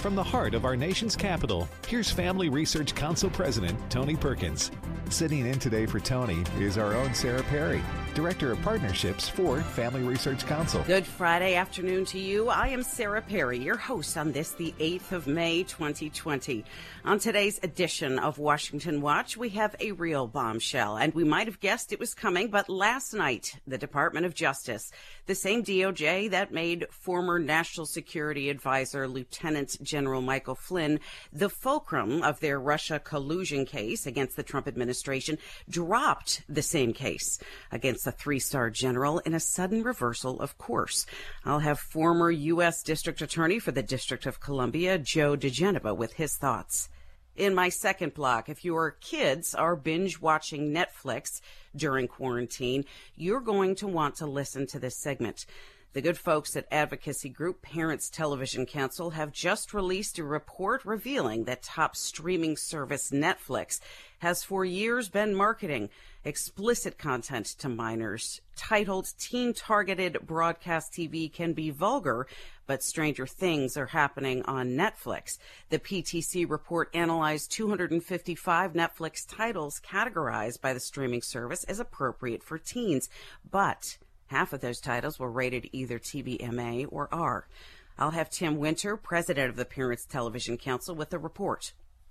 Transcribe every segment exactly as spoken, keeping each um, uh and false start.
From the heart of our nation's capital, here's Family Research Council President Tony Perkins. Sitting in today for Tony is our own Sarah Perry, Director of Partnerships for Family Research Council. Good Friday afternoon to you. I am Sarah Perry, your host on this, the eighth of May, twenty twenty. On today's edition of Washington Watch, we have a real bombshell, and we might have guessed it was coming, but last night, the Department of Justice, the same D O J that made former National Security Advisor Lieutenant General Michael Flynn the fulcrum of their Russia collusion case against the Trump administration, dropped the same case against the three-star general in a sudden reversal of course. I'll have former U S District Attorney for the District of Columbia, Joe diGenova, with his thoughts. In my second block, if your kids are binge-watching Netflix during quarantine, you're going to want to listen to this segment. The good folks at advocacy group Parents Television Council have just released a report revealing that top streaming service Netflix has for years been marketing explicit content to minors. Titled Teen-Targeted Broadcast T V Can Be Vulgar, but Stranger Things Are Happening on Netflix. The P T C report analyzed two hundred fifty-five Netflix titles categorized by the streaming service as appropriate for teens, but half of those titles were rated either T V M A or R. I'll have Tim Winter, president of the Parents Television Council, with the report.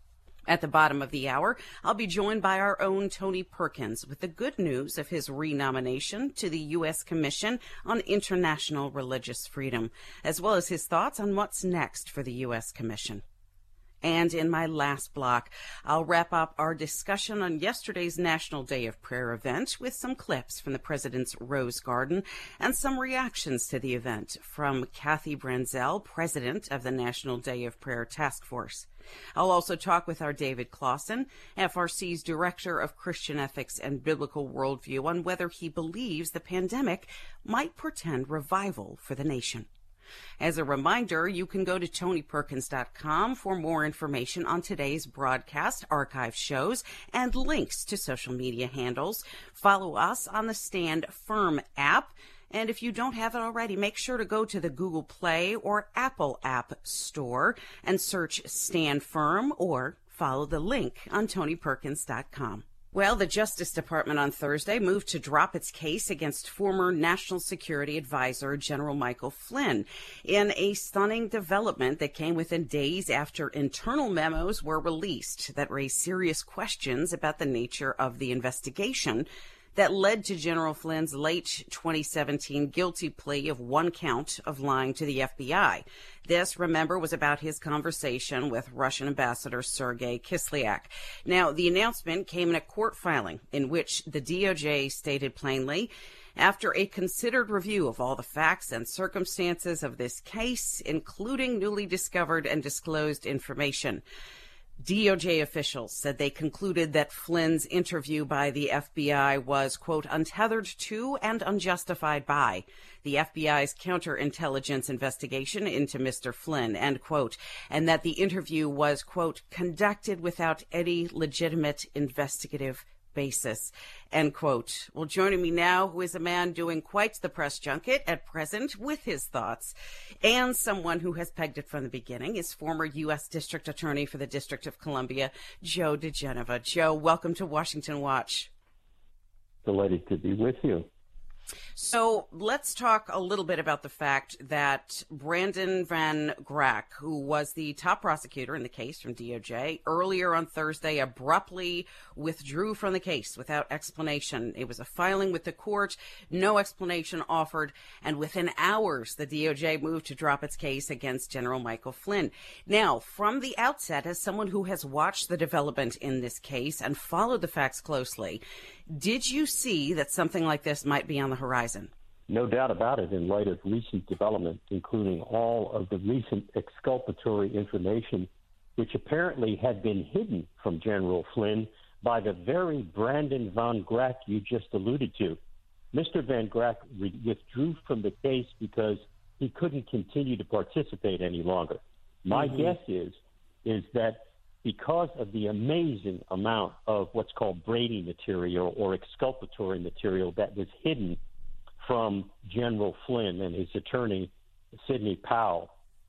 At the bottom of the hour, I'll be joined by our own Tony Perkins with the good news of his renomination to the U S Commission on International Religious Freedom, as well as his thoughts on what's next for the U S Commission. And in my last block, I'll wrap up our discussion on yesterday's National Day of Prayer event with some clips from the President's Rose Garden and some reactions to the event from Kathy Branzell, President of the National Day of Prayer Task Force. I'll also talk with our David Clausen, F R C's Director of Christian Ethics and Biblical Worldview, on whether he believes the pandemic might portend revival for the nation. As a reminder, you can go to tony perkins dot com for more information on today's broadcast, archive shows, and links to social media handles. Follow us on the Stand Firm app. And if you don't have it already, make sure to go to the Google Play or Apple App Store and search Stand Firm or follow the link on tony perkins dot com. Well, the Justice Department on Thursday moved to drop its case against former National Security Advisor General Michael Flynn in a stunning development that came within days after internal memos were released that raised serious questions about the nature of the investigation that led to General Flynn's late twenty seventeen guilty plea of one count of lying to the F B I. This, remember, was about his conversation with Russian Ambassador Sergei Kislyak. Now, the announcement came in a court filing in which the D O J stated plainly, after a considered review of all the facts and circumstances of this case, including newly discovered and disclosed information, D O J officials said they concluded that Flynn's interview by the F B I was, quote, untethered to and unjustified by the F B I's counterintelligence investigation into Mister Flynn, end quote, and that the interview was, quote, conducted without any legitimate investigative basis, end quote. Well, joining me now, who is a man doing quite the press junket at present with his thoughts, and someone who has pegged it from the beginning, is former U S District Attorney for the District of Columbia, Joe diGenova. Joe, welcome to Washington Watch. Delighted to be with you. So let's talk a little bit about the fact that Brandon Van Grack, who was the top prosecutor in the case from D O J, earlier on Thursday abruptly withdrew from the case without explanation. It was a filing with the court, no explanation offered, and within hours, the D O J moved to drop its case against General Michael Flynn. Now, from the outset, as someone who has watched the development in this case and followed the facts closely, did you see that something like this might be on the horizon? No doubt about it, in light of recent developments, including all of the recent exculpatory information, which apparently had been hidden from General Flynn by the very Brandon Van Grack you just alluded to. Mister Van Grack re- withdrew from the case because he couldn't continue to participate any longer. My mm-hmm. guess is, is that because of the amazing amount of what's called Brady material or exculpatory material that was hidden from General Flynn and his attorney, Sidney Powell,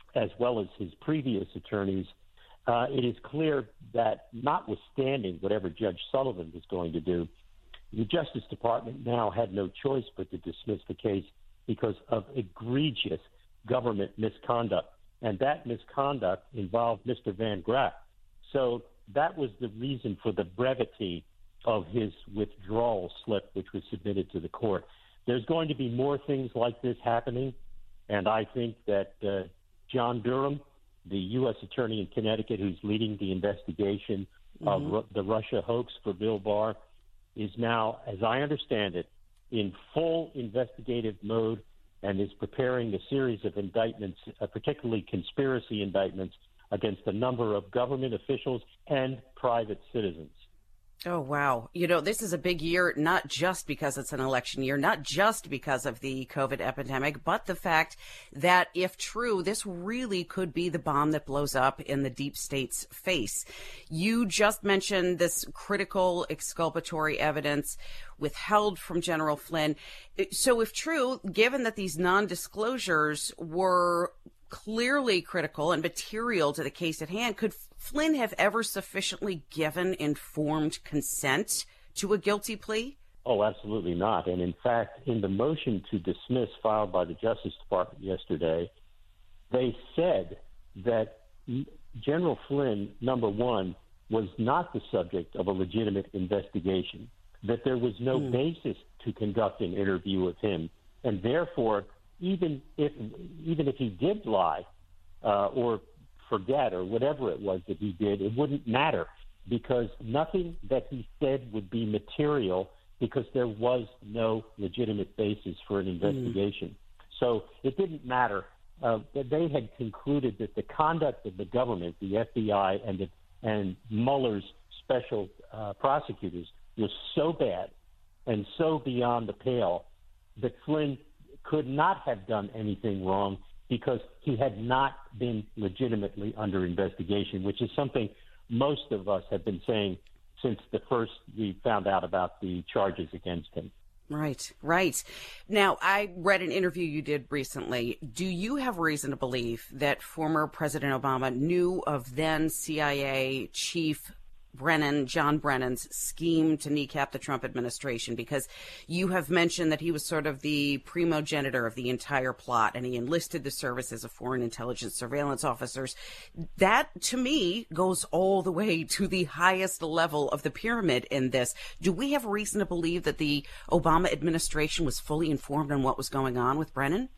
as well as his previous attorneys, uh, it is clear that notwithstanding whatever Judge Sullivan was going to do, the Justice Department now had no choice but to dismiss the case because of egregious government misconduct. And that misconduct involved Mister Van Graff. So that was the reason for the brevity of his withdrawal slip, which was submitted to the court. There's going to be more things like this happening, and I think that uh, John Durham, the U S attorney in Connecticut who's leading the investigation mm-hmm. of Ru- the Russia hoax for Bill Barr, is now, as I understand it, in full investigative mode and is preparing a series of indictments, uh, particularly conspiracy indictments, against a number of government officials and private citizens. Oh, wow. You know, this is a big year, not just because it's an election year, not just because of the COVID epidemic, but the fact that if true, this really could be the bomb that blows up in the deep state's face. You just mentioned this critical exculpatory evidence withheld from General Flynn. So if true, given that these non-disclosures were clearly critical and material to the case at hand, could Flynn have ever sufficiently given informed consent to a guilty plea? Oh, absolutely not. And in fact, in the motion to dismiss filed by the Justice Department yesterday, they said that General Flynn, number one, was not the subject of a legitimate investigation, that there was no mm. basis to conduct an interview with him, and therefore, even if even if he did lie uh, or forget or whatever it was that he did, it wouldn't matter because nothing that he said would be material because there was no legitimate basis for an investigation. Mm. So it didn't matter. Uh, they had concluded that the conduct of the government, the F B I and the, and Mueller's special uh, prosecutors was so bad and so beyond the pale that Flynn could not have done anything wrong because he had not been legitimately under investigation, which is something most of us have been saying since the first we found out about the charges against him. Right, right. Now, I read an interview you did recently. Do you have reason to believe that former President Obama knew of then C I A Chief Brennan, John Brennan's scheme to kneecap the Trump administration? Because you have mentioned that he was sort of the primogenitor of the entire plot and he enlisted the services of foreign intelligence surveillance officers. That, to me, goes all the way to the highest level of the pyramid in this. Do we have reason to believe that the Obama administration was fully informed on what was going on with Brennan?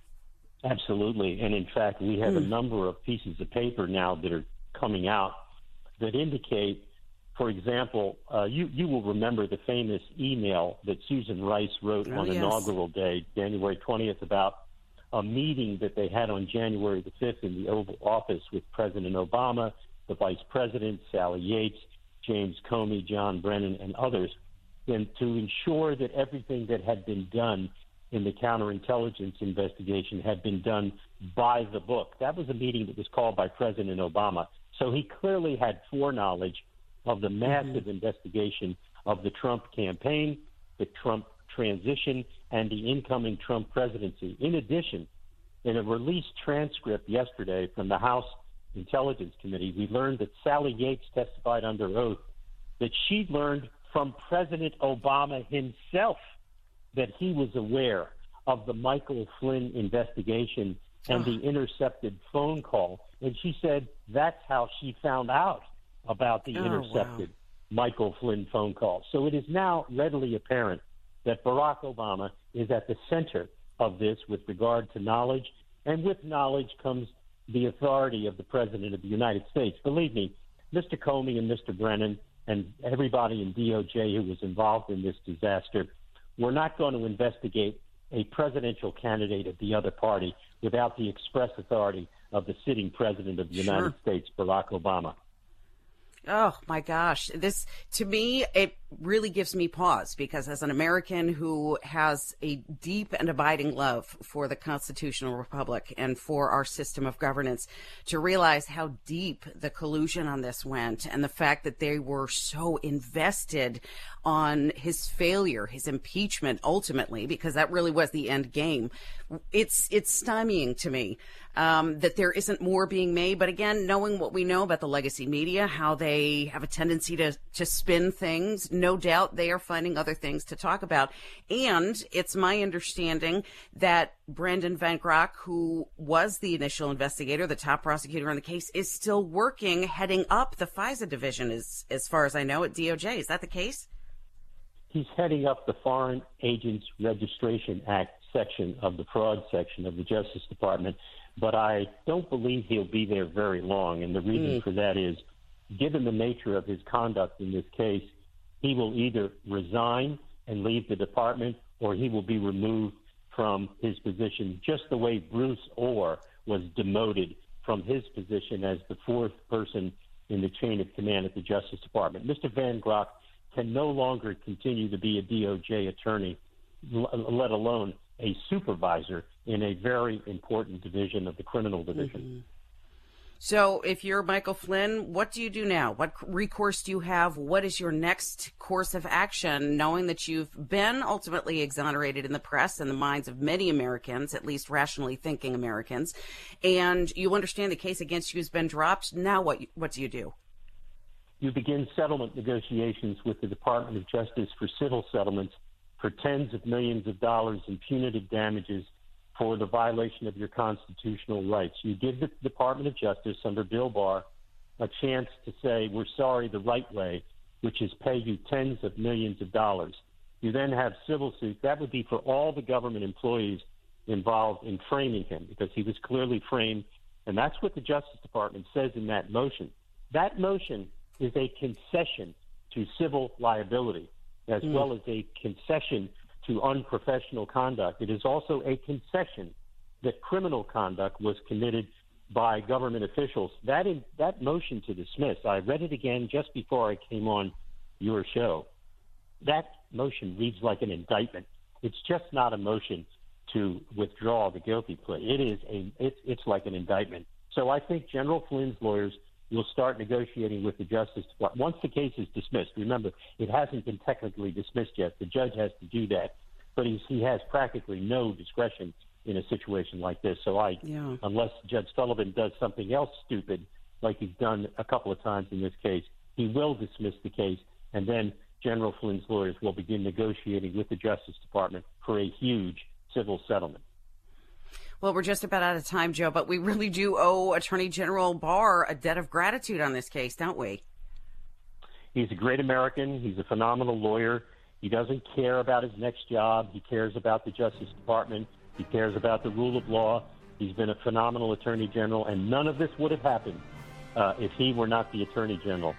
Absolutely. And in fact, we have mm. a number of pieces of paper now that are coming out that indicate, for example, uh, you, you will remember the famous email that Susan Rice wrote oh, on yes. inaugural day, January twentieth, about a meeting that they had on January the fifth in the Oval Office with President Obama, the Vice President, Sally Yates, James Comey, John Brennan, and others, and to ensure that everything that had been done in the counterintelligence investigation had been done by the book. That was a meeting that was called by President Obama. So he clearly had foreknowledge of the massive mm-hmm. investigation of the Trump campaign, the Trump transition, and the incoming Trump presidency. In addition, in a released transcript yesterday from the House Intelligence Committee, we learned that Sally Yates testified under oath that she learned from President Obama himself that he was aware of the Michael Flynn investigation and the intercepted phone call. And she said that's how she found out about the oh, intercepted wow. Michael Flynn phone call. So it is now readily apparent that Barack Obama is at the center of this with regard to knowledge, and with knowledge comes the authority of the President of the United States. Believe me, Mister Comey and Mister Brennan and everybody in D O J who was involved in this disaster, we're not going to investigate a presidential candidate of the other party without the express authority of the sitting president of the United sure. States, Barack Obama. Oh, my gosh. This, to me, it really gives me pause, because as an American who has a deep and abiding love for the constitutional republic and for our system of governance, to realize how deep the collusion on this went and the fact that they were so invested on his failure, his impeachment ultimately, because that really was the end game. It's it's stymieing to me um, that there isn't more being made. But again, knowing what we know about the legacy media, how they have a tendency to, to spin things, no doubt they are finding other things to talk about. And it's my understanding that Brendan Van Grack, who was the initial investigator, the top prosecutor on the case, is still working, heading up the FISA division, as, as far as I know, at D O J. Is that the case? He's heading up the Foreign Agents Registration Act section of the fraud section of the Justice Department, but I don't believe he'll be there very long. And the reason mm. for that is, given the nature of his conduct in this case, he will either resign and leave the department, or he will be removed from his position, just the way Bruce Orr was demoted from his position as the fourth person in the chain of command at the Justice Department. Mister Van Grack can no longer continue to be a D O J attorney, let alone a supervisor in a very important division of the criminal division. Mm-hmm. So if you're Michael Flynn, what do you do now? What recourse do you have? What is your next course of action, knowing that you've been ultimately exonerated in the press and the minds of many Americans, at least rationally thinking Americans, and you understand the case against you has been dropped? Now what, what do you do? You begin settlement negotiations with the Department of Justice for civil settlements for tens of millions of dollars in punitive damages for the violation of your constitutional rights. You give the Department of Justice under Bill Barr a chance to say, we're sorry the right way, which is pay you tens of millions of dollars. You then have civil suits. That would be for all the government employees involved in framing him, because he was clearly framed, and that's what the Justice Department says in that motion. That motion is a concession to civil liability, as mm. well as a concession to unprofessional conduct. It is also a concession that criminal conduct was committed by government officials. That in, that motion to dismiss, I read it again just before I came on your show. That motion reads like an indictment. It's just not a motion to withdraw the guilty plea. It is a it's it's like an indictment. So I think General Flynn's lawyers will start negotiating with the Justice Department. Once the case is dismissed, remember, it hasn't been technically dismissed yet. The judge has to do that, but he's, he has practically no discretion in a situation like this. So I, yeah. unless Judge Sullivan does something else stupid, like he's done a couple of times in this case, he will dismiss the case, and then General Flynn's lawyers will begin negotiating with the Justice Department for a huge civil settlement. Well, we're just about out of time, Joe, but we really do owe Attorney General Barr a debt of gratitude on this case, don't we? He's a great American. He's a phenomenal lawyer. He doesn't care about his next job. He cares about the Justice Department. He cares about the rule of law. He's been a phenomenal Attorney General, and none of this would have happened uh, if he were not the Attorney General.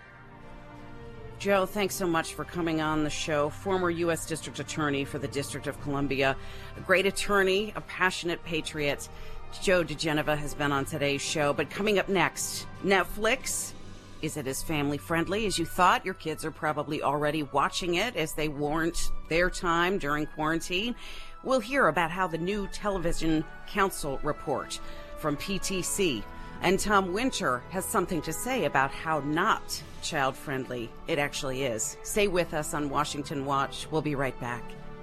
Joe, thanks so much for coming on the show. Former U S District Attorney for the District of Columbia, a great attorney, a passionate patriot. Joe diGenova has been on today's show. But coming up next, Netflix. Is it as family-friendly as you thought? Your kids are probably already watching it as they warrant their time during quarantine. We'll hear about how the new Television Council report from P T C. And Tom Winter has something to say about how not child-friendly it actually is. Stay with us on Washington Watch. We'll be right back.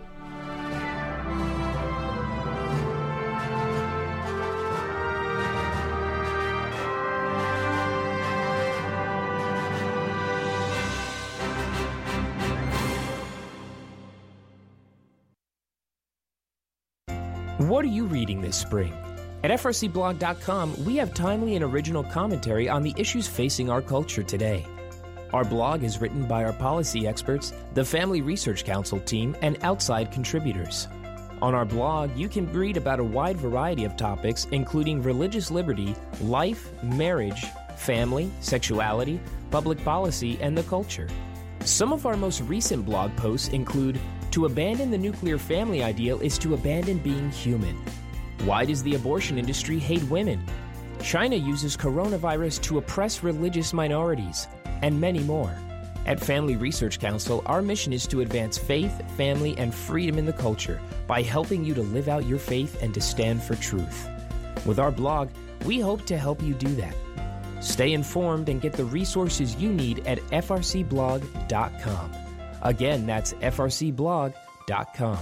What are you reading this spring? At F R C blog dot com, we have timely and original commentary on the issues facing our culture today. Our blog is written by our policy experts, the Family Research Council team, and outside contributors. On our blog, you can read about a wide variety of topics, including religious liberty, life, marriage, family, sexuality, public policy, and the culture. Some of our most recent blog posts include, "To abandon the nuclear family ideal is to abandon being human." Why does the abortion industry hate women? China uses coronavirus to oppress religious minorities, and many more. At Family Research Council, our mission is to advance faith, family, and freedom in the culture by helping you to live out your faith and to stand for truth. With our blog, we hope to help you do that. Stay informed and get the resources you need at f r c blog dot com. Again, that's f r c blog dot com.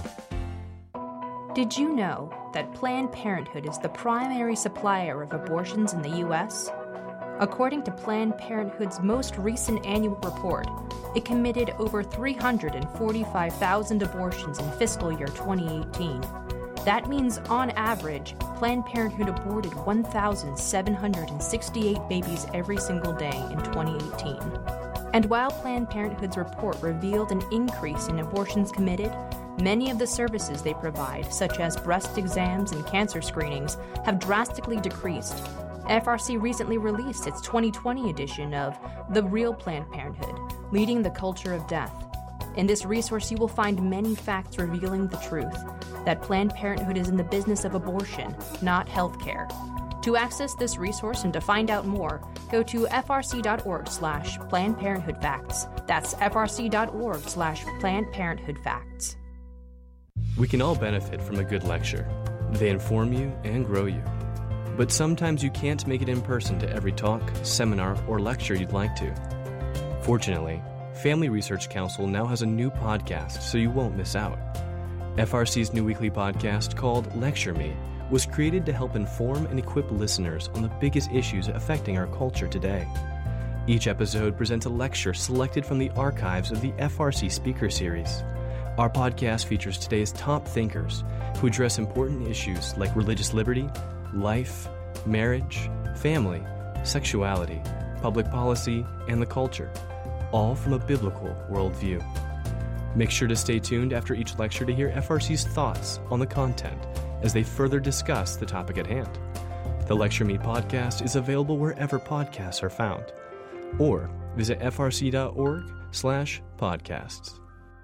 Did you know that Planned Parenthood is the primary supplier of abortions in the U S? According to Planned Parenthood's most recent annual report, it committed over three hundred forty-five thousand abortions in fiscal year twenty eighteen. That means, on average, Planned Parenthood aborted one thousand seven hundred sixty-eight babies every single day in twenty eighteen. And while Planned Parenthood's report revealed an increase in abortions committed, many of the services they provide, such as breast exams and cancer screenings, have drastically decreased. F R C recently released its twenty twenty edition of The Real Planned Parenthood, Leading the Culture of Death. In this resource, you will find many facts revealing the truth, that Planned Parenthood is in the business of abortion, not healthcare. To access this resource and to find out more, go to f r c dot org slash Planned Parenthood Facts. That's f r c dot org slash Planned Parenthood Facts. We can all benefit from a good lecture. They inform you and grow you. But sometimes you can't make it in person to every talk, seminar, or lecture you'd like to. Fortunately, Family Research Council now has a new podcast, so you won't miss out. F R C's new weekly podcast, called Lecture Me, was created to help inform and equip listeners on the biggest issues affecting our culture today. Each episode presents a lecture selected from the archives of the F R C Speaker Series. Our podcast features today's top thinkers who address important issues like religious liberty, life, marriage, family, sexuality, public policy, and the culture, all from a biblical worldview. Make sure to stay tuned after each lecture to hear F R C's thoughts on the content as they further discuss the topic at hand. The Lecture Me podcast is available wherever podcasts are found, or visit f r c dot org slash podcasts.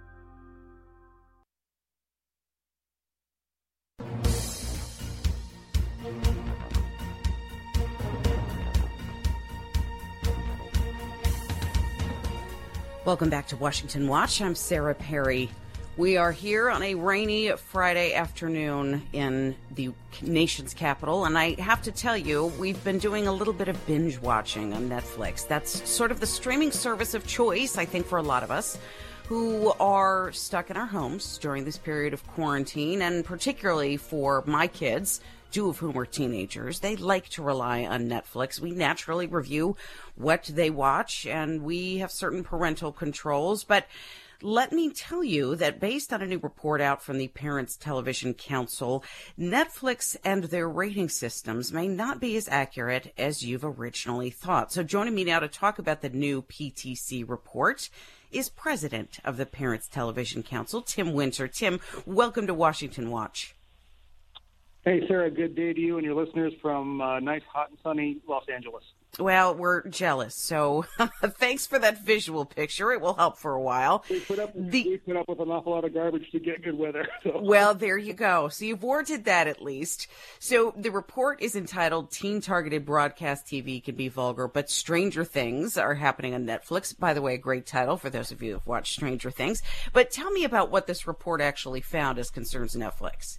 Welcome back to Washington Watch. I'm Sarah Perry. We are here on a rainy Friday afternoon in the nation's capital, and I have to tell you, we've been doing a little bit of binge watching on Netflix. That's sort of the streaming service of choice, I think, for a lot of us who are stuck in our homes during this period of quarantine, and particularly for my kids, two of whom are teenagers. They like to rely on Netflix. We naturally review what they watch, and we have certain parental controls. But let me tell you that based on a new report out from the Parents Television Council, Netflix and their rating systems may not be as accurate as you've originally thought. So joining me now to talk about the new P T C report is President of the Parents Television Council, Tim Winter. Tim, welcome to Washington Watch. Hey, Sarah, good day to you and your listeners from uh, nice, hot, and sunny Los Angeles. Well, we're jealous, so thanks for that visual picture. It will help for a while. We put up, the, we put up with an awful lot of garbage to get good weather. So. Well, there you go. So you've warranted that at least. So the report is entitled Teen-Targeted Broadcast T V Can Be Vulgar, but Stranger Things Are Happening on Netflix. By the way, a great title for those of you who have watched Stranger Things. But tell me about what this report actually found as concerns Netflix.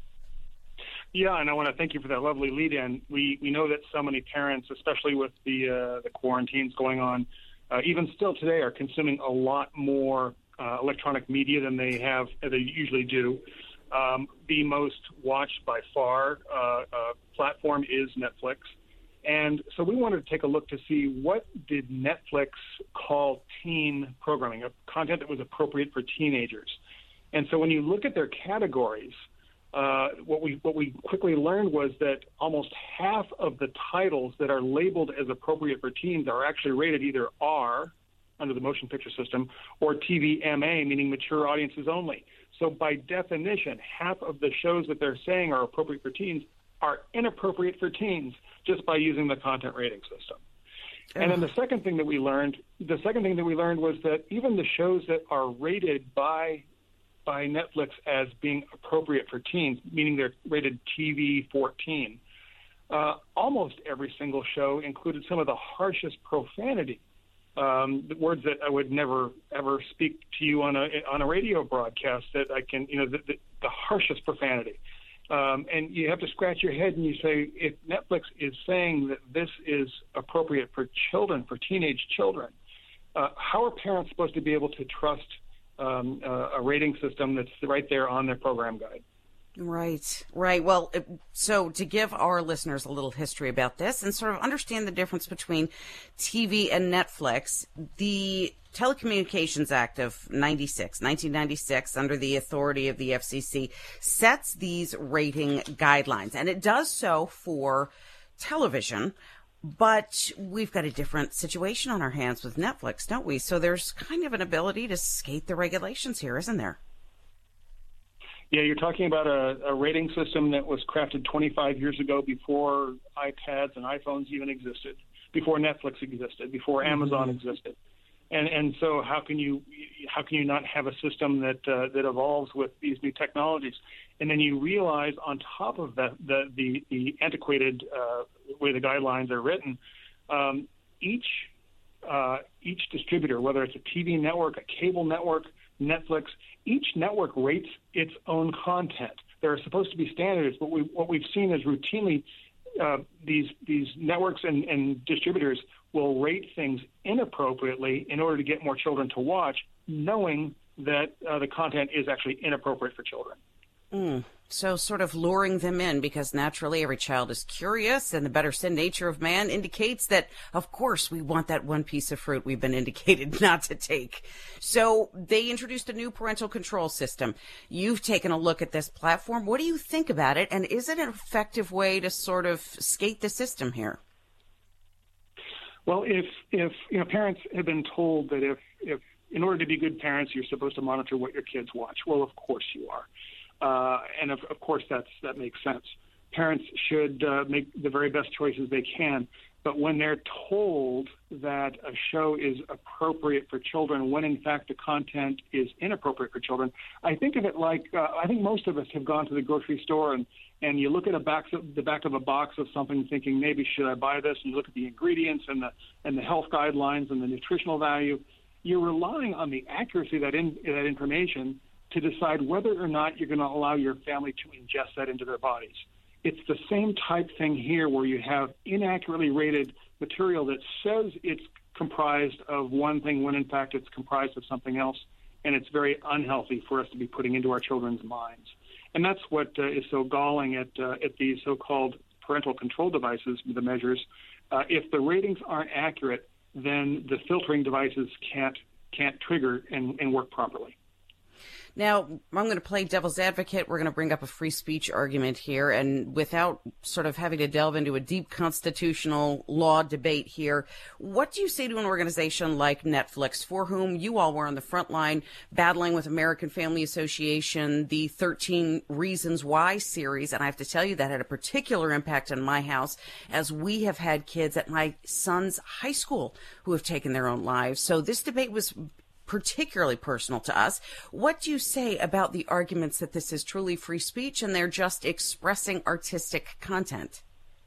Yeah, and I want to thank you for that lovely lead-in. We we know that so many parents, especially with the uh, the quarantines going on, uh, even still today, are consuming a lot more uh, electronic media than they have as they usually do. Um, the most watched by far uh, uh, platform is Netflix, and so we wanted to take a look to see what did Netflix call teen programming, a content that was appropriate for teenagers. And so when you look at their categories, Uh, what we what we quickly learned was that almost half of the titles that are labeled as appropriate for teens are actually rated either R, under the motion picture system, or T V M A, meaning mature audiences only. So by definition, half of the shows that they're saying are appropriate for teens are inappropriate for teens just by using the content rating system. And then the second thing that we learned, the second thing that we learned was that even the shows that are rated by by Netflix as being appropriate for teens, meaning they're rated T V fourteen, uh, almost every single show included some of the harshest profanity um, the words that I would never ever speak to you on a on a radio broadcast. That I can, you know, the, the, the harshest profanity. Um, and you have to scratch your head and you say, if Netflix is saying that this is appropriate for children, for teenage children, uh, how are parents supposed to be able to trust um, uh, a rating system that's right there on their program guide? Right, right. Well, so to give our listeners a little history about this and sort of understand the difference between T V and Netflix, the Telecommunications Act of ninety-six, nineteen ninety-six, under the authority of the F C C, sets these rating guidelines, and it does so for television. But we've got a different situation on our hands with Netflix, don't we? So there's kind of an ability to skate the regulations here, isn't there? Yeah, you're talking about a, a rating system that was crafted twenty-five years ago, before iPads and iPhones even existed, before Netflix existed, before Amazon mm-hmm. existed. And and so how can you how can you not have a system that uh, that evolves with these new technologies? And then you realize on top of that the the, the antiquated uh, way the guidelines are written, um, each uh, each distributor, whether it's a T V network, a cable network, Netflix, each network rates its own content. There are supposed to be standards, but we, what we've seen is routinely uh, these these networks and, and distributors will rate things inappropriately in order to get more children to watch, knowing that uh, the content is actually inappropriate for children. Mm. So sort of luring them in, because naturally every child is curious, and the better sin nature of man indicates that, of course, we want that one piece of fruit we've been indicated not to take. So they introduced a new parental control system. You've taken a look at this platform. What do you think about it? And is it an effective way to sort of skate the system here? Well, if, if you know, parents have been told that if, if in order to be good parents, you're supposed to monitor what your kids watch. Well, of course you are. Uh, and of, of course, that's, that makes sense. Parents should uh, make the very best choices they can. But when they're told that a show is appropriate for children, when in fact the content is inappropriate for children, I think of it like uh, I think most of us have gone to the grocery store and, and you look at a back of, the back of a box of something, thinking maybe should I buy this? And you look at the ingredients and the and the health guidelines and the nutritional value. You're relying on the accuracy of that in, that information to decide whether or not you're going to allow your family to ingest that into their bodies. It's the same type thing here, where you have inaccurately rated material that says it's comprised of one thing when in fact it's comprised of something else, and it's very unhealthy for us to be putting into our children's minds. And that's what uh, is so galling at uh, at these so-called parental control devices, the measures. Uh, if the ratings aren't accurate, then the filtering devices can't can't trigger and, and work properly. Now, I'm going to play devil's advocate. We're going to bring up a free speech argument here, and without sort of having to delve into a deep constitutional law debate here, what do you say to an organization like Netflix, for whom you all were on the front line battling with American Family Association, the thirteen Reasons Why series? And I have to tell you, that had a particular impact on my house, as we have had kids at my son's high school who have taken their own lives. So this debate was particularly personal to us. What do you say about the arguments that this is truly free speech and they're just expressing artistic content?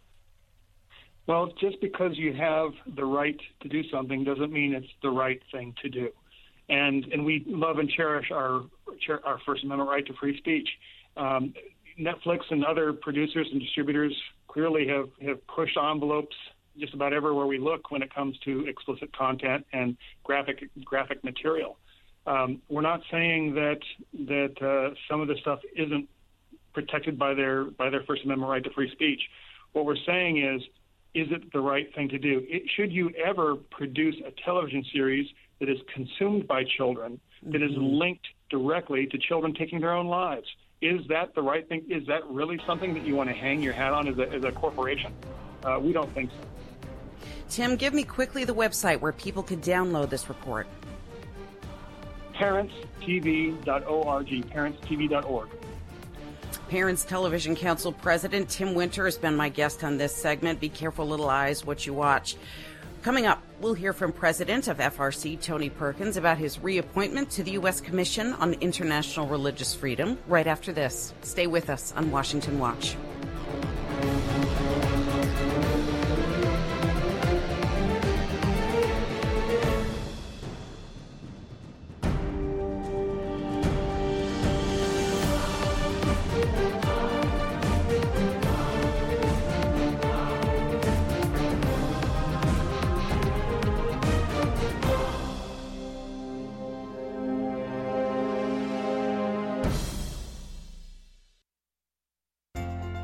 Well, just because you have the right to do something doesn't mean it's the right thing to do. And and we love and cherish our our First Amendment right to free speech. Um, Netflix and other producers and distributors clearly have, have pushed envelopes just about everywhere we look when it comes to explicit content and graphic graphic material. Um, we're not saying that that uh, some of the stuff isn't protected by their by their First Amendment right to free speech. What we're saying is, is it the right thing to do? It, should you ever produce a television series that is consumed by children, that is linked directly to children taking their own lives? Is that the right thing? Is that really something that you want to hang your hat on as a, as a corporation? Uh, we don't think so. Tim, give me quickly the website where people could download this report. parents t v dot org, parents t v dot org. Parents Television Council President Tim Winter has been my guest on this segment. Be careful, little eyes, what you watch. Coming up, we'll hear from President of F R C, Tony Perkins, about his reappointment to the U S Commission on International Religious Freedom right after this. Stay with us on Washington Watch.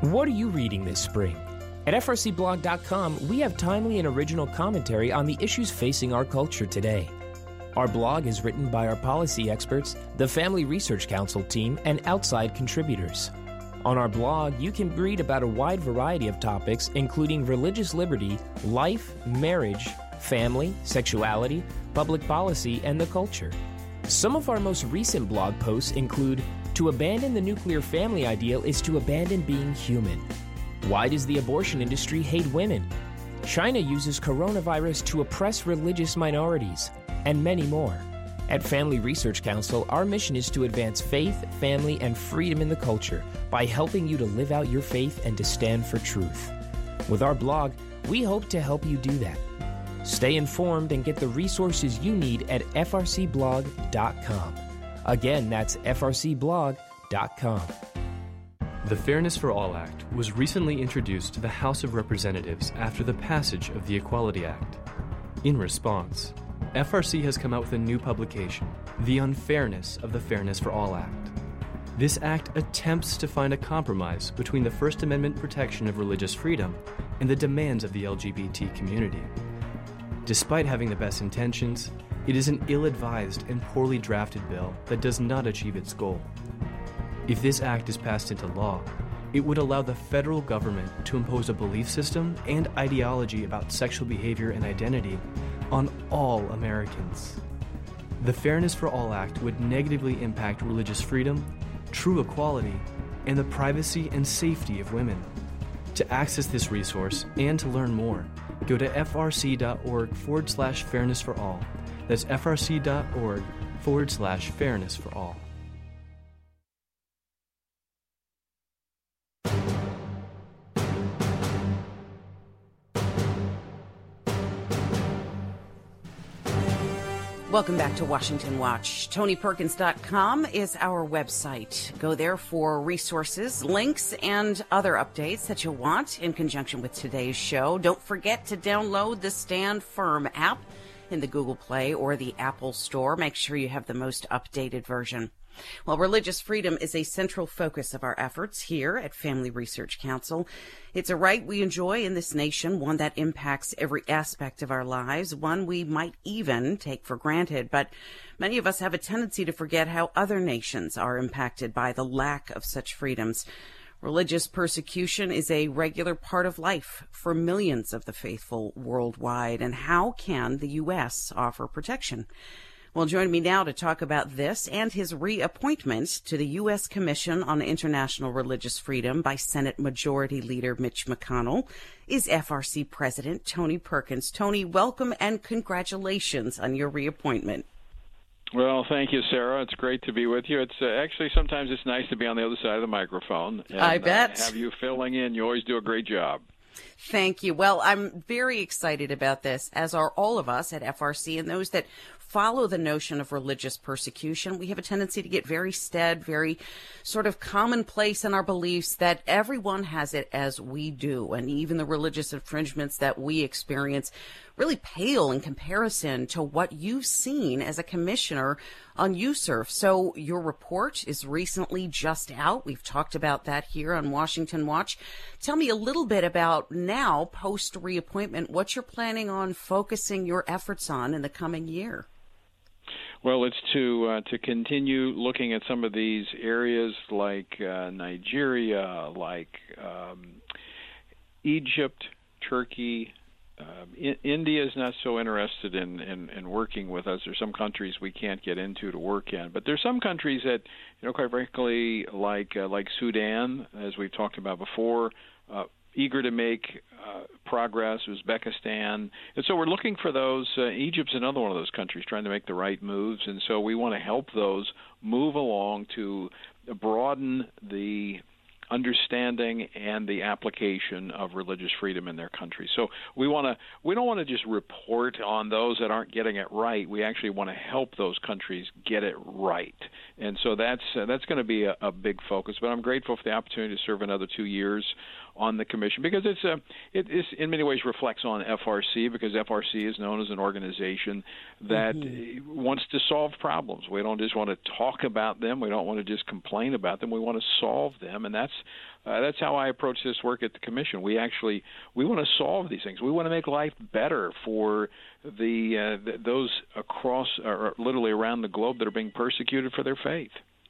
What are you reading this spring? At F R C blog dot com, we have timely and original commentary on the issues facing our culture today. Our blog is written by our policy experts, the Family Research Council team, and outside contributors. On our blog, you can read about a wide variety of topics, including religious liberty, life, marriage, family, sexuality, public policy, and the culture. Some of our most recent blog posts include, "To abandon the nuclear family ideal is to abandon being human." Why does the abortion industry hate women? China uses coronavirus to oppress religious minorities, and many more. At Family Research Council, our mission is to advance faith, family, and freedom in the culture by helping you to live out your faith and to stand for truth. With our blog, we hope to help you do that. Stay informed and get the resources you need at F R C blog dot com. Again, that's F R C blog dot com. The Fairness for All Act was recently introduced to the House of Representatives after the passage of the Equality Act. In response, F R C has come out with a new publication, The Unfairness of the Fairness for All Act. This act attempts to find a compromise between the First Amendment protection of religious freedom and the demands of the L G B T community. Despite having the best intentions, it is an ill-advised and poorly drafted bill that does not achieve its goal. If this act is passed into law, it would allow the federal government to impose a belief system and ideology about sexual behavior and identity on all Americans. The Fairness for All Act would negatively impact religious freedom, true equality, and the privacy and safety of women. To access this resource and to learn more, go to frc.org forward slash fairness for all. That's frc.org forward slash fairness for all. Welcome back to Washington Watch. Tony Perkins dot com is our website. Go there for resources, links, and other updates that you'll want in conjunction with today's show. Don't forget to download the Stand Firm app in the Google Play or the Apple Store. Make sure you have the most updated version. Well, religious freedom is a central focus of our efforts here at Family Research Council. It's a right we enjoy in this nation, one that impacts every aspect of our lives, one we might even take for granted. But many of us have a tendency to forget how other nations are impacted by the lack of such freedoms. Religious persecution is a regular part of life for millions of the faithful worldwide. And how can the U S offer protection? Well, join me now to talk about this and his reappointment to the U S Commission on International Religious Freedom by Senate Majority Leader Mitch McConnell is F R C President Tony Perkins. Tony, welcome and congratulations on your reappointment. Well, thank you, Sarah. It's great to be with you. It's uh, actually sometimes it's nice to be on the other side of the microphone. And, I bet. Uh, have you filling in. You always do a great job. Thank you. Well, I'm very excited about this, as are all of us at F R C and those that follow the notion of religious persecution. We have a tendency to get very stead, very sort of commonplace in our beliefs that everyone has it as we do. And even the religious infringements that we experience really pale in comparison to what you've seen as a commissioner on U S E R F. So your report is recently just out. We've talked about that here on Washington Watch. Tell me a little bit about now, post-reappointment, what you're planning on focusing your efforts on in the coming year. Well, it's to uh, to continue looking at some of these areas like uh, Nigeria, like um, Egypt, Turkey. Uh, I- India is not so interested in, in, in working with us. There's some countries we can't get into to work in, but there's some countries that, you know, quite frankly, like uh, like Sudan, as we've talked about before, uh, eager to make uh, progress, Uzbekistan. And so we're looking for those. Uh, Egypt's another one of those countries trying to make the right moves, and so we want to help those move along to broaden the understanding and the application of religious freedom in their country. So we want to we don't want to just report on those that aren't getting it right. We actually want to help those countries get it right. And so that's uh, that's going to be a, a big focus. But I'm grateful for the opportunity to serve another two years on the commission, because it's a it is in many ways reflects on F R C, because F R C is known as an organization that mm-hmm. wants to solve problems. We don't just want to talk about them. We don't want to just complain about them. We want to solve them, and that's Uh, that's how I approach this work at the Commission. We actually we want to solve these things. We want to make life better for the, uh, the those across or literally around the globe that are being persecuted for their faith.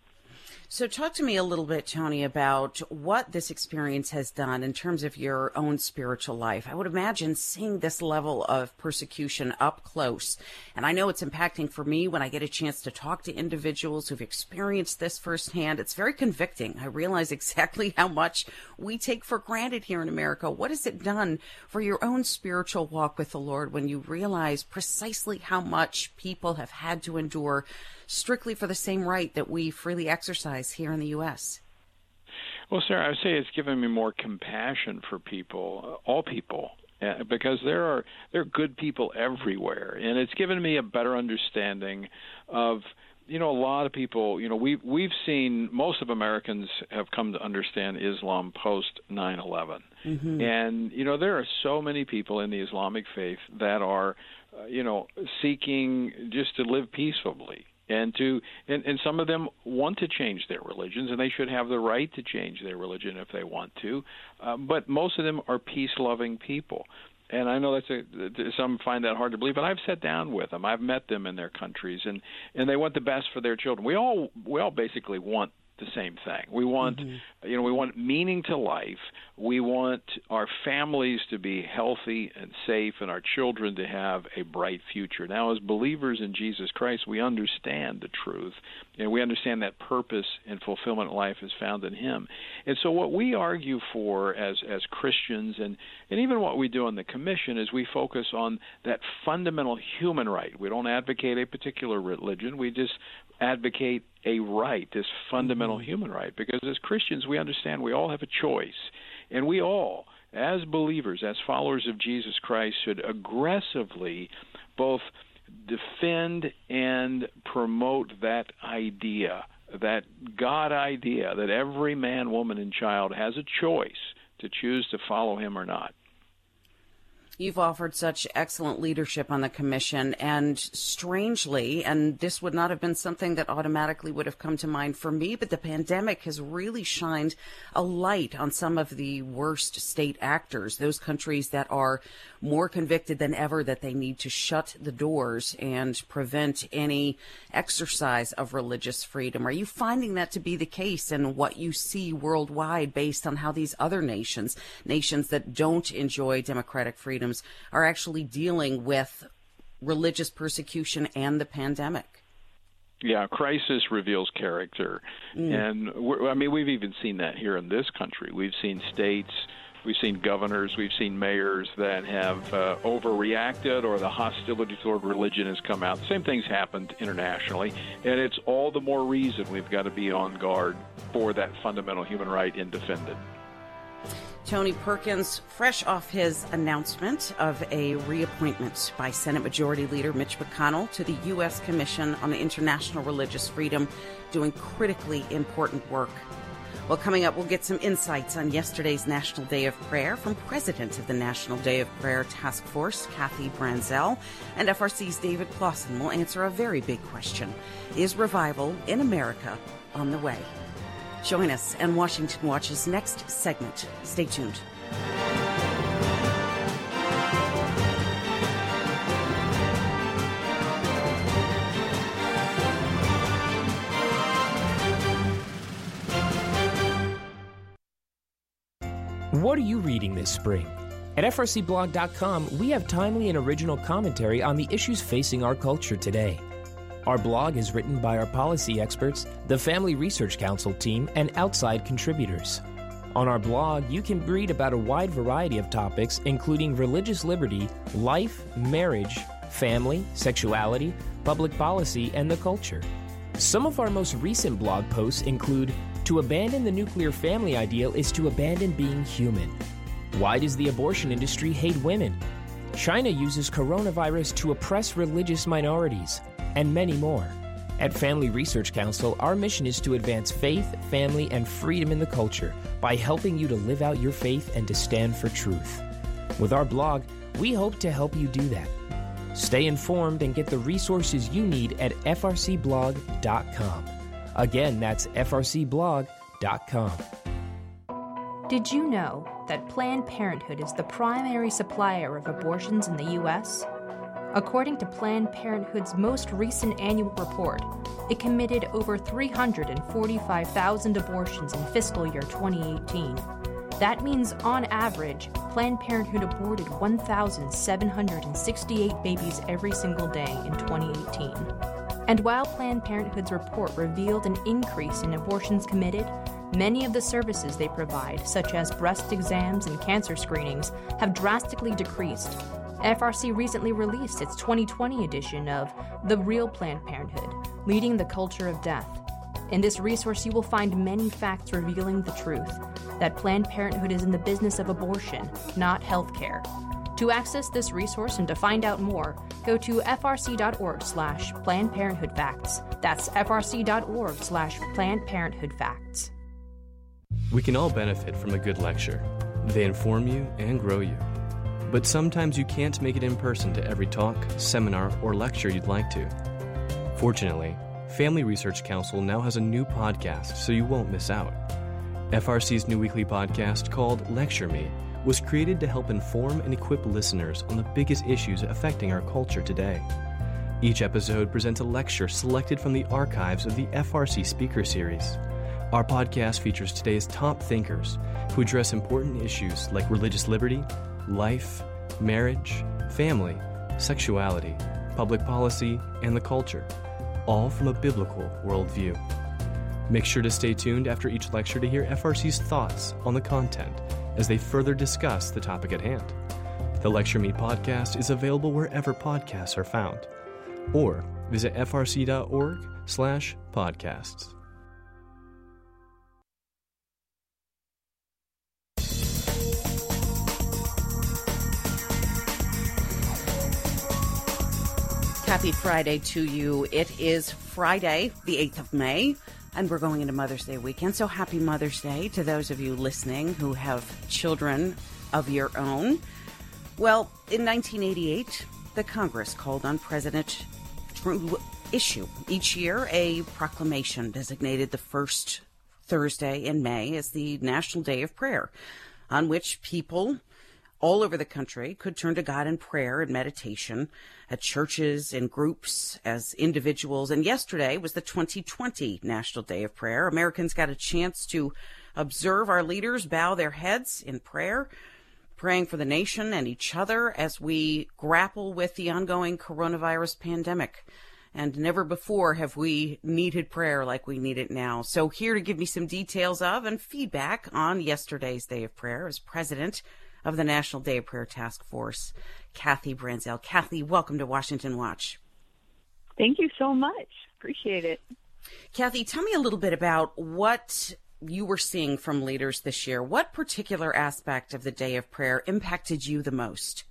So talk to me a little bit, Tony, about what this experience has done in terms of your own spiritual life. I would imagine seeing this level of persecution up close, and I know it's impacting for me when I get a chance to talk to individuals who've experienced this firsthand. It's very convicting. I realize exactly how much we take for granted here in America. What has it done for your own spiritual walk with the Lord when you realize precisely how much people have had to endure strictly for the same right that we freely exercise here in the U S? Well, Sarah, I would say it's given me more compassion for people, all people, uh, because there are there are good people everywhere, and it's given me a better understanding of, you know, a lot of people. You know, we we've, we've seen most of Americans have come to understand Islam post nine eleven, mm-hmm. and you know there are so many people in the Islamic faith that are, uh, you know, seeking just to live peacefully. And to and, and some of them want to change their religions, and they should have the right to change their religion if they want to. Uh, but most of them are peace-loving people. And I know that's a, some find that hard to believe, but I've sat down with them. I've met them in their countries, and, and they want the best for their children. We all we all basically want the same thing. We want, mm-hmm. you know, we want meaning to life. We want our families to be healthy and safe, and our children to have a bright future. Now, as believers in Jesus Christ, we understand the truth, and we understand that purpose and fulfillment in life is found in Him. And so, what we argue for as as Christians, and and even what we do on the Commission, is we focus on that fundamental human right. We don't advocate a particular religion. We just advocate a right, this fundamental human right, because as Christians we understand we all have a choice, and we all, as believers, as followers of Jesus Christ, should aggressively both defend and promote that idea, that God idea, that every man, woman, and child has a choice to choose to follow Him or not. You've offered such excellent leadership on the Commission, and strangely, and this would not have been something that automatically would have come to mind for me, but the pandemic has really shined a light on some of the worst state actors, those countries that are more convicted than ever that they need to shut the doors and prevent any exercise of religious freedom. Are you finding that to be the case in what you see worldwide based on how these other nations, nations that don't enjoy democratic freedoms, are actually dealing with religious persecution and the pandemic? Yeah, crisis reveals character. Mm. And, we're, I mean, we've even seen that here in this country. We've seen states, we've seen governors, we've seen mayors that have uh, overreacted, or the hostility toward religion has come out. The same thing's happened internationally, and it's all the more reason we've got to be on guard for that fundamental human right and defend it. Tony Perkins, fresh off his announcement of a reappointment by Senate Majority Leader Mitch McConnell to the U S Commission on International Religious Freedom, doing critically important work. Well, coming up, we'll get some insights on yesterday's National Day of Prayer from President of the National Day of Prayer Task Force, Kathy Branzell, and F R C's David Clausen will answer a very big question. Is revival in America on the way? Join us on Washington Watch's next segment. Stay tuned. What are you reading this spring? At F R C blog dot com, we have timely and original commentary on the issues facing our culture today. Our blog is written by our policy experts, the Family Research Council team, and outside contributors. On our blog, you can read about a wide variety of topics, including religious liberty, life, marriage, family, sexuality, public policy, and the culture. Some of our most recent blog posts include, "To abandon the nuclear family ideal is to abandon being human." "Why does the abortion industry hate women?" "China uses coronavirus to oppress religious minorities," and many more. At Family Research Council, our mission is to advance faith, family, and freedom in the culture by helping you to live out your faith and to stand for truth. With our blog, we hope to help you do that. Stay informed and get the resources you need at F R C blog dot com. Again, that's F R C blog dot com. Did you know that Planned Parenthood is the primary supplier of abortions in the U S? According to Planned Parenthood's most recent annual report, it committed over three hundred forty-five thousand abortions in fiscal year twenty eighteen. That means, on average, Planned Parenthood aborted one thousand seven hundred sixty-eight babies every single day in twenty eighteen. And while Planned Parenthood's report revealed an increase in abortions committed, many of the services they provide, such as breast exams and cancer screenings, have drastically decreased. F R C recently released its twenty twenty edition of The Real Planned Parenthood, Leading the Culture of Death. In this resource, you will find many facts revealing the truth, that Planned Parenthood is in the business of abortion, not health care. To access this resource and to find out more, go to frc.org slash Planned Parenthood Facts. That's frc.org slash Planned Parenthood Facts. We can all benefit from a good lecture. They inform you and grow you. But sometimes you can't make it in person to every talk, seminar, or lecture you'd like to. Fortunately, Family Research Council now has a new podcast, so you won't miss out. F R C's new weekly podcast, called Lecture Me, was created to help inform and equip listeners on the biggest issues affecting our culture today. Each episode presents a lecture selected from the archives of the F R C Speaker Series. Our podcast features today's top thinkers who address important issues like religious liberty, life, marriage, family, sexuality, public policy, and the culture, all from a biblical worldview. Make sure to stay tuned after each lecture to hear F R C's thoughts on the content as they further discuss the topic at hand. The Lecture Me podcast is available wherever podcasts are found, or visit frc.org slash podcasts. Happy Friday to you. It is Friday, the eighth of May, and we're going into Mother's Day weekend. So happy Mother's Day to those of you listening who have children of your own. Well, in nineteen eighty-eight, the Congress called on President to issue each year a proclamation designated the first Thursday in May as the National Day of Prayer, on which people all over the country could turn to God in prayer and meditation at churches, in groups, as individuals. And yesterday was the twenty twenty National Day of Prayer. Americans got a chance to observe our leaders bow their heads in prayer, praying for the nation and each other as we grapple with the ongoing coronavirus pandemic. And never before have we needed prayer like we need it now. So here to give me some details of and feedback on yesterday's Day of Prayer is President of the National Day of Prayer Task Force, Kathy Branzell. Kathy, welcome to Washington Watch. Thank you so much. Appreciate it. Kathy, tell me a little bit about what you were seeing from leaders this year. What particular aspect of the Day of Prayer impacted you the most?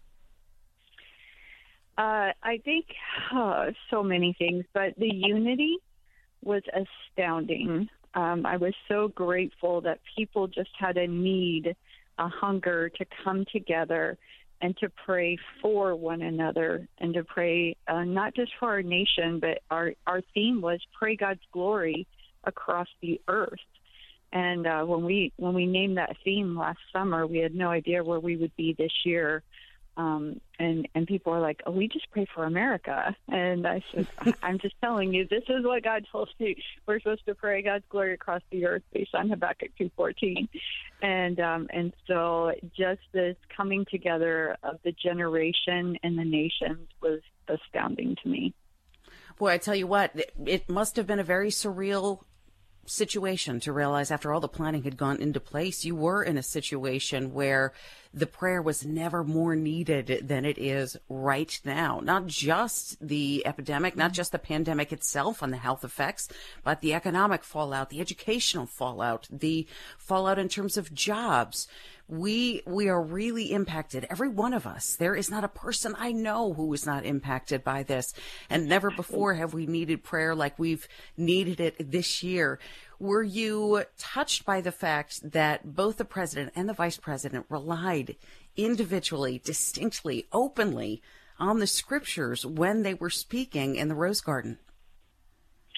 Uh, I think uh, so many things, but the unity was astounding. Um, I was so grateful that people just had a need, a hunger to come together and to pray for one another and to pray uh, not just for our nation, but our, our theme was pray God's glory across the earth. And uh, when we when we named that theme last summer, we had no idea where we would be this year. Um, and, and people were like, oh, we just pray for America. And I said, I'm just telling you, this is what God told me. We're supposed to pray God's glory across the earth based on Habakkuk two fourteen. And, um, and so just this coming together of the generation and the nations was astounding to me. Boy, I tell you what, it must have been a very surreal situation to realize after all the planning had gone into place, you were in a situation where the prayer was never more needed than it is right now. Not just the epidemic, not just the pandemic itself and the health effects, but the economic fallout, the educational fallout, the fallout in terms of jobs. We we are really impacted, every one of us. There is not a person I know who is not impacted by this. And never before have we needed prayer like we've needed it this year. Were you touched by the fact that both the president and the vice president relied individually, distinctly, openly on the scriptures when they were speaking in the Rose Garden?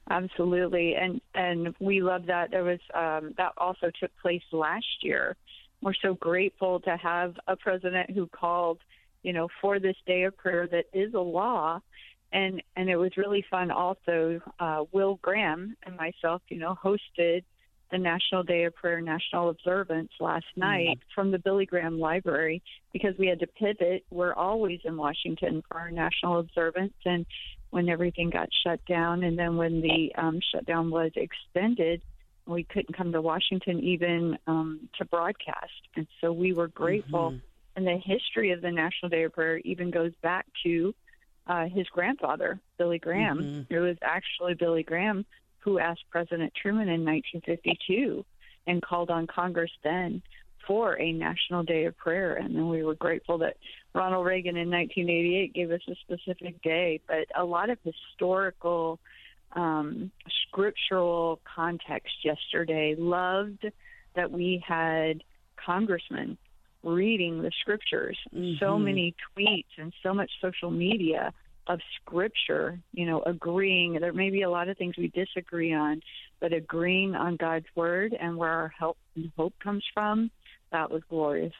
Absolutely. And and we love that. There was um, that also took place last year. We're so grateful to have a president who called, you know, for this day of prayer that is a law. And and it was really fun also. Uh, Will Graham and myself, you know, hosted the National Day of Prayer National Observance last night mm-hmm. from the Billy Graham Library because we had to pivot. We're always in Washington for our national observance. And when everything got shut down and then when the um, shutdown was extended, we couldn't come to Washington even um, to broadcast. And so we were grateful. Mm-hmm. And the history of the National Day of Prayer even goes back to uh, his grandfather, Billy Graham. Mm-hmm. It was actually Billy Graham who asked President Truman in nineteen fifty-two and called on Congress then for a National Day of Prayer. And then we were grateful that Ronald Reagan in nineteen eighty-eight gave us a specific day. But a lot of historical, um, scriptural context yesterday. Loved that we had congressmen reading the scriptures. Mm-hmm. So many tweets and so much social media of scripture, you know, agreeing. There may be a lot of things we disagree on, but agreeing on God's word and where our help and hope comes from, that was glorious.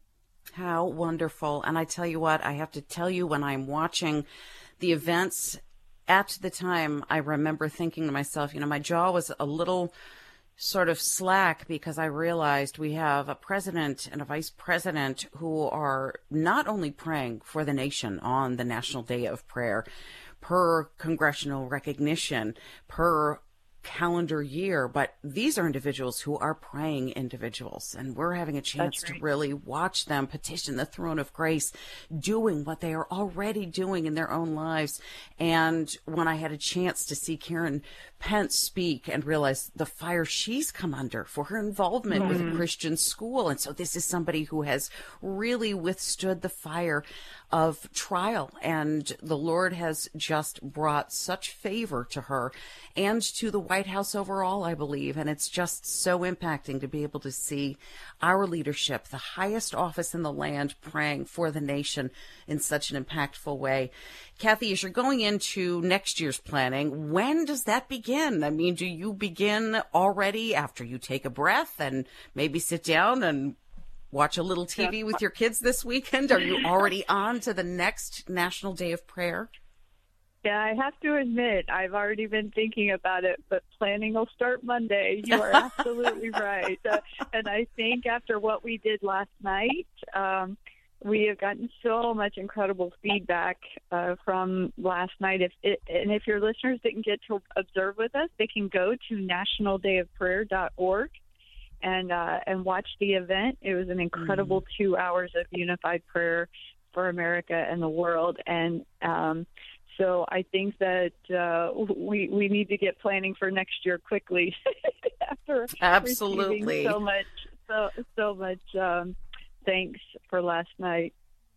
How wonderful. And I tell you what, I have to tell you, when I'm watching the events at the time, I remember thinking to myself, you know, my jaw was a little sort of slack because I realized we have a president and a vice president who are not only praying for the nation on the National Day of Prayer per congressional recognition, per calendar year, but these are individuals who are praying individuals, and we're having a chance right. to really watch them petition the throne of grace, doing what they are already doing in their own lives. And when I had a chance to see Karen Pence speak and realize the fire she's come under for her involvement mm-hmm. with a Christian school, and so this is somebody who has really withstood the fire of trial, and the Lord has just brought such favor to her and to the White House overall, I believe. And it's just so impacting to be able to see our leadership, the highest office in the land, praying for the nation in such an impactful way. Kathy, as you're going into next year's planning, when does that begin? I mean, do you begin already after you take a breath and maybe sit down and watch a little T V with your kids this weekend? Are you already on to the next National Day of Prayer? Yeah, I have to admit, I've already been thinking about it, but planning will start Monday. You are absolutely right. Uh, and I think after what we did last night, um, we have gotten so much incredible feedback uh, from last night. If it, and if your listeners didn't get to observe with us, they can go to national day of prayer dot org. And uh, and watch the event. It was an incredible mm. two hours of unified prayer for America and the world. And um, so I think that uh, we we need to get planning for next year quickly after absolutely receiving so much so so much um, thanks for last night.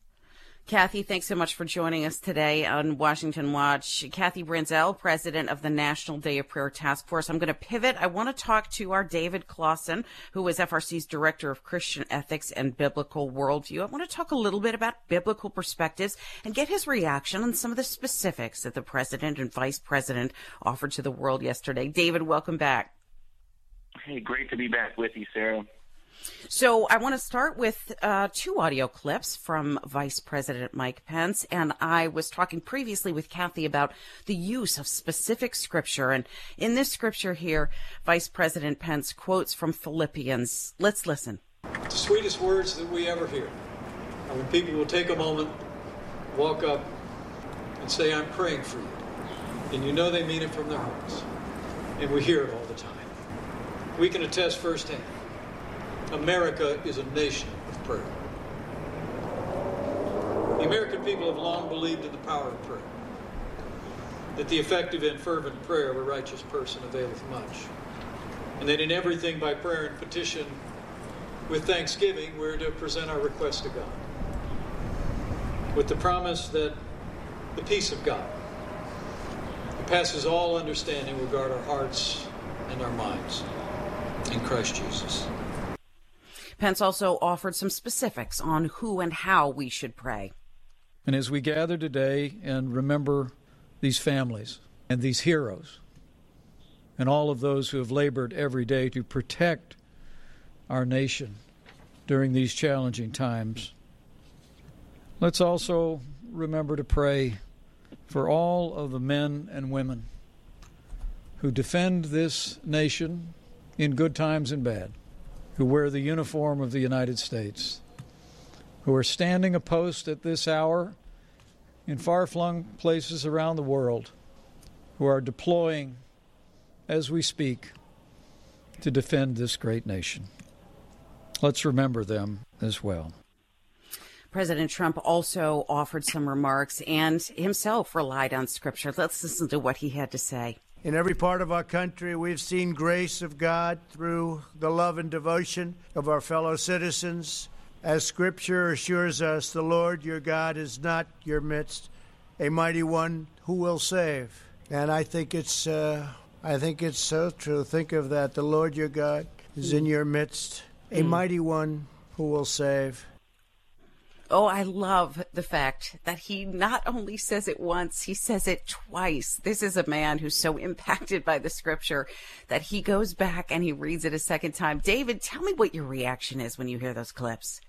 Kathy, thanks so much for joining us today on Washington Watch. Kathy Branzell, president of the National Day of Prayer Task Force. I'm going to pivot. I want to talk to our David Clausen, who is F R C's Director of Christian Ethics and Biblical Worldview. I want to talk a little bit about biblical perspectives and get his reaction on some of the specifics that the president and vice president offered to the world yesterday. David, welcome back. Hey, great to be back with you, Sarah. So I want to start with uh, two audio clips from Vice President Mike Pence. And I was talking previously with Kathy about the use of specific scripture. And in this scripture here, Vice President Pence quotes from Philippians. Let's listen. The sweetest words that we ever hear are when people will take a moment, walk up, and say, I'm praying for you. And you know they mean it from their hearts. And we hear it all the time. We can attest firsthand. America is a nation of prayer. The American people have long believed in the power of prayer, that the effective and fervent prayer of a righteous person availeth much, and that in everything by prayer and petition with thanksgiving we're to present our request to God, with the promise that the peace of God, that passes all understanding, will guard our hearts and our minds in Christ Jesus. Pence also offered some specifics on who and how we should pray. And as we gather today and remember these families and these heroes and all of those who have labored every day to protect our nation during these challenging times. Let's also remember to pray for all of the men and women who defend this nation in good times and bad, who wear the uniform of the United States, who are standing a post at this hour in far-flung places around the world, who are deploying as we speak to defend this great nation. Let's remember them as well. President Trump also offered some remarks and himself relied on Scripture. Let's listen to what he had to say. In every part of our country, we've seen grace of God through the love and devotion of our fellow citizens. As Scripture assures us, the Lord your God is not your midst, a mighty one who will save. And I think it's, uh, I think it's so true. Think of that. The Lord your God is in your midst, a mm. mighty one who will save. Oh, I love the fact that he not only says it once, he says it twice. This is a man who's so impacted by the Scripture that he goes back and he reads it a second time. David, tell me what your reaction is when you hear those clips.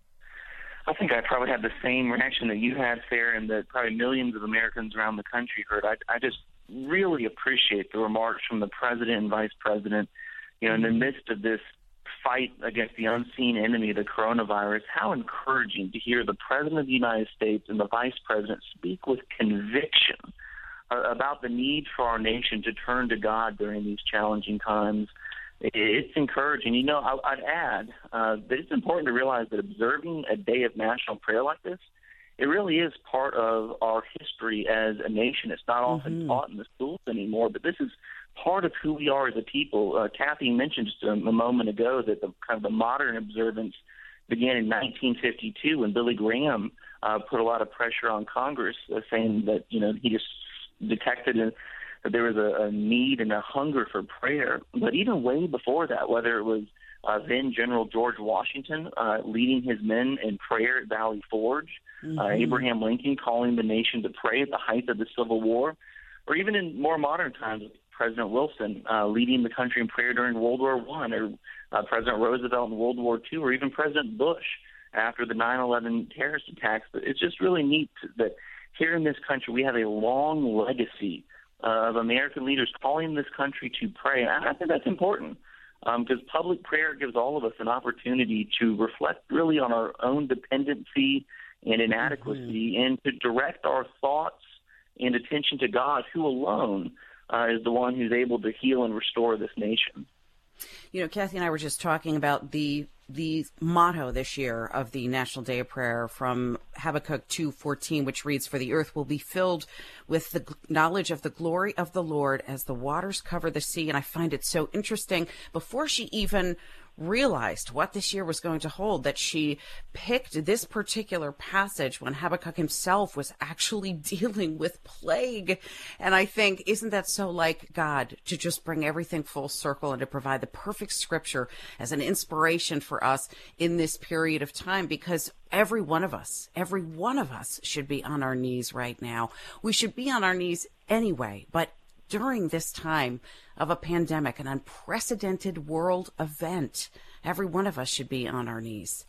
I think I probably had the same reaction that you had, Sarah, and that probably millions of Americans around the country heard. I, I just really appreciate the remarks from the president and vice president. You know, in the midst of this fight against the unseen enemy, the coronavirus, how encouraging to hear the President of the United States and the Vice President speak with conviction uh, about the need for our nation to turn to God during these challenging times. It's encouraging. You know, I, I'd add uh, that it's important to realize that observing a day of national prayer like this, it really is part of our history as a nation. It's not often mm-hmm. taught in the schools anymore, but this is part of who we are as a people. Uh, Kathy mentioned just a, a moment ago that the kind of the modern observance began in nineteen fifty-two when Billy Graham uh, put a lot of pressure on Congress, uh, saying that, you know, he just detected a, that there was a, a need and a hunger for prayer. But even way before that, whether it was uh, then General George Washington uh, leading his men in prayer at Valley Forge, mm-hmm. uh, Abraham Lincoln calling the nation to pray at the height of the Civil War, or even in more modern times, President Wilson uh, leading the country in prayer during World War One, or uh, President Roosevelt in World War Two, or even President Bush after the nine eleven terrorist attacks. But it's just really neat that here in this country we have a long legacy uh, of American leaders calling this country to pray. And I think that's important because um, public prayer gives all of us an opportunity to reflect really on our own dependency and inadequacy mm-hmm. and to direct our thoughts and attention to God, who alone Uh, is the one who's able to heal and restore this nation. You know, Kathy and I were just talking about the the motto this year of the National Day of Prayer from Habakkuk two fourteen, which reads, "For the earth will be filled with the knowledge of the glory of the Lord as the waters cover the sea." And I find it so interesting, before she even realized what this year was going to hold, that she picked this particular passage when Habakkuk himself was actually dealing with plague. And I think, isn't that so like God, to just bring everything full circle and to provide the perfect Scripture as an inspiration for us in this period of time? Because every one of us, every one of us should be on our knees right now. We should be on our knees anyway, but during this time of a pandemic, an unprecedented world event, every one of us should be on our knees.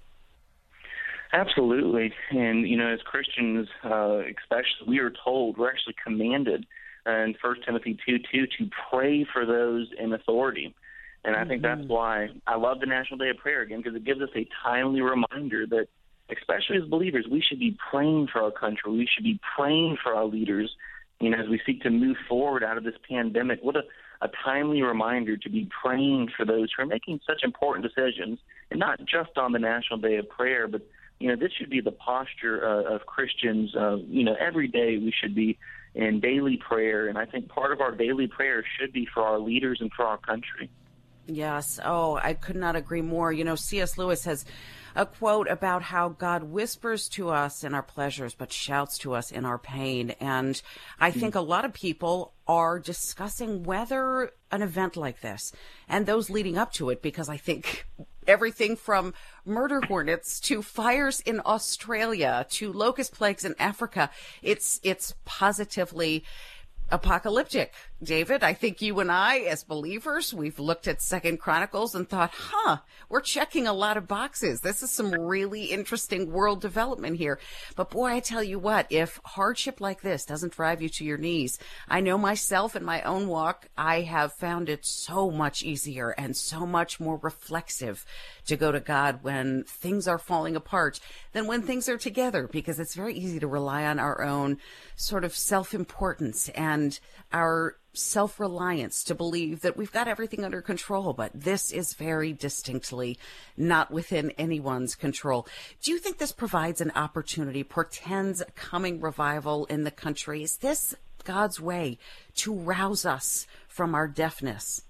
Absolutely. And, you know, as Christians, uh, especially, we are told, we're actually commanded uh, in First Timothy two two to pray for those in authority. And I mm-hmm. think that's why I love the National Day of Prayer, again, because it gives us a timely reminder that, especially as believers, we should be praying for our country. We should be praying for our leaders. You know, as we seek to move forward out of this pandemic, what a, a timely reminder to be praying for those who are making such important decisions, and not just on the National Day of Prayer, but, you know, this should be the posture uh, of Christians. Uh, you know, every day we should be in daily prayer, and I think part of our daily prayer should be for our leaders and for our country. Yes. Oh, I could not agree more. You know, C S Lewis has a quote about how God whispers to us in our pleasures, but shouts to us in our pain. And I think a lot of people are discussing whether an event like this and those leading up to it, because I think everything from murder hornets to fires in Australia to locust plagues in Africa, it's it's positively apocalyptic David, I think you and I, as believers, we've looked at Second Chronicles and thought, huh, we're checking a lot of boxes. This is some really interesting world development here. But boy, I tell you what, if hardship like this doesn't drive you to your knees, I know myself in my own walk, I have found it so much easier and so much more reflexive to go to God when things are falling apart than when things are together, because it's very easy to rely on our own sort of self-importance and our self-reliance to believe that we've got everything under control, but this is very distinctly not within anyone's control. Do you think this provides an opportunity, portends a coming revival in the country? Is this God's way to rouse us from our deafness?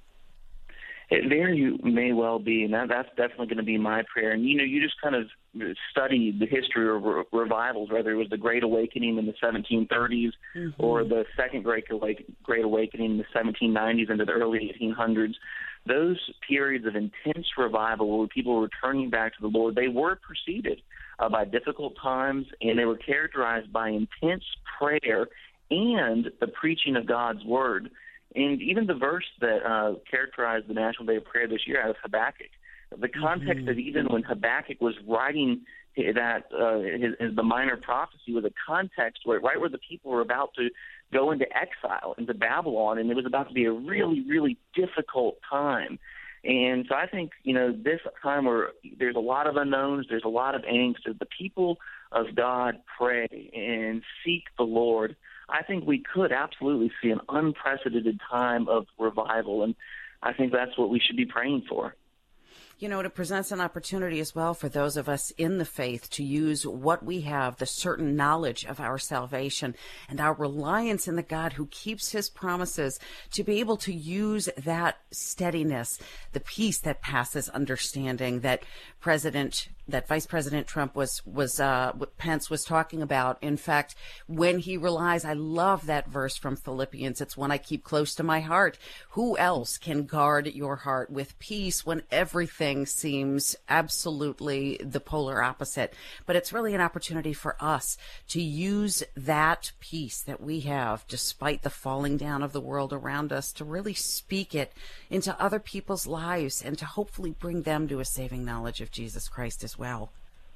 It very may well be, and that, that's definitely going to be my prayer. And, you know, you just kind of study the history of re- revivals, whether it was the Great Awakening in the seventeen thirties mm-hmm. or the Second Great, Awake- Great Awakening in the seventeen nineties into the early eighteen hundreds. Those periods of intense revival where people were returning back to the Lord, they were preceded uh, by difficult times, and they were characterized by intense prayer and the preaching of God's Word. And even the verse that uh, characterized the National Day of Prayer this year out of Habakkuk, the context mm-hmm. of even when Habakkuk was writing that, uh, his, his, the minor prophecy was a context where right where the people were about to go into exile, into Babylon, and it was about to be a really, really difficult time. And so I think, you know, this time where there's a lot of unknowns, there's a lot of angst, as the people of God pray and seek the Lord, I think we could absolutely see an unprecedented time of revival, and I think that's what we should be praying for. You know, it presents an opportunity as well for those of us in the faith to use what we have, the certain knowledge of our salvation and our reliance in the God who keeps his promises, to be able to use that steadiness, the peace that passes understanding that President, that Vice President Trump was, was, uh, what Pence was talking about. In fact, when he relies, I love that verse from Philippians. It's one I keep close to my heart. Who else can guard your heart with peace when everything seems absolutely the polar opposite? But it's really an opportunity for us to use that peace that we have despite the falling down of the world around us to really speak it into other people's lives and to hopefully bring them to a saving knowledge of Jesus Christ as well.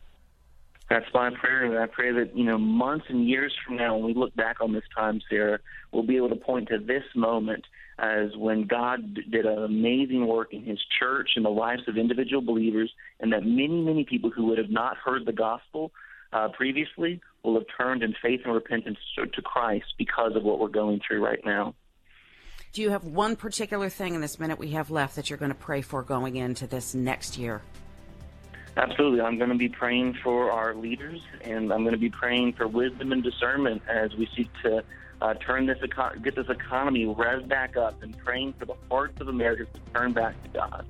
That's my prayer, and I pray that, you know, months and years from now, when we look back on this time, Sarah, we'll be able to point to this moment as when God did an amazing work in his church and the lives of individual believers, and that many, many people who would have not heard the gospel uh, previously will have turned in faith and repentance to, to Christ because of what we're going through right now. Do you have one particular thing in this minute we have left that you're going to pray for going into this next year? Absolutely. I'm going to be praying for our leaders, and I'm going to be praying for wisdom and discernment as we seek to uh, turn this eco- get this economy revved back up, and praying for the hearts of Americans to turn back to God.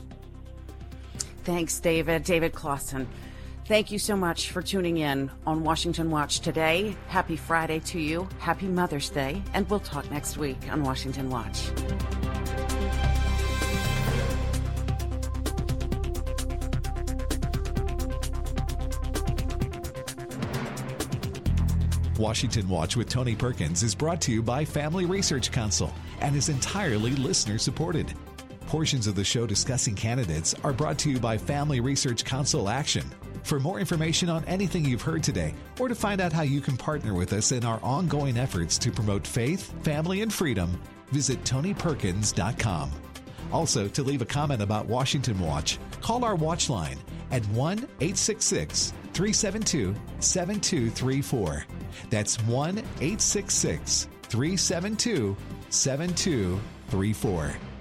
Thanks, David. David Clausen. Thank you so much for tuning in on Washington Watch today. Happy Friday to you. Happy Mother's Day. And we'll talk next week on Washington Watch. Washington Watch with Tony Perkins is brought to you by Family Research Council and is entirely listener-supported. Portions of the show discussing candidates are brought to you by Family Research Council Action. For more information on anything you've heard today, or to find out how you can partner with us in our ongoing efforts to promote faith, family, and freedom, visit tony perkins dot com. Also, to leave a comment about Washington Watch, call our watch line at one eight six six, three seven two, seven two three four. That's one eight six six, three seven two, seven two three four.